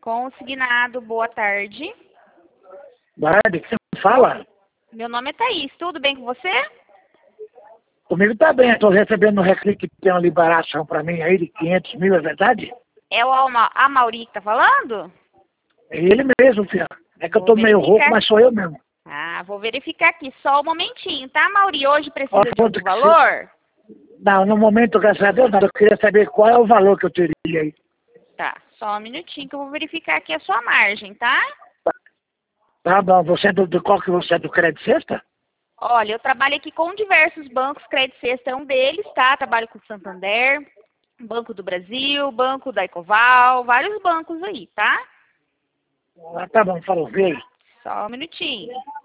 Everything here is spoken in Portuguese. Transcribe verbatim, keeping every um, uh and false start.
Consignado, boa tarde. Boa tarde, quem fala? Meu nome é Thaís, tudo bem com você? Comigo tá bem, estou recebendo um recado que tem uma liberação para mim aí de quinhentos mil, é verdade? É o Alma, a Mauri que tá falando? É ele mesmo, filha. É que eu Vou tô meio verificar. rouco, mas sou eu mesmo. Ah, vou verificar aqui, só um momentinho, tá, Mauri? Hoje precisa Ó, de quanto algum que você- valor? Não, no momento, graças a Deus, não. Eu queria saber qual é o valor que eu teria aí. Tá, só um minutinho que eu vou verificar aqui a sua margem, tá? Tá bom, você é do, do qual que você é do Crédito Sexta? Olha, eu trabalho aqui com diversos bancos, Crédito Sexta é um deles, tá? Trabalho com o Santander, Banco do Brasil, Banco da Ecoval, vários bancos aí, tá? Ah, tá bom, falou, vê aí. Só um minutinho.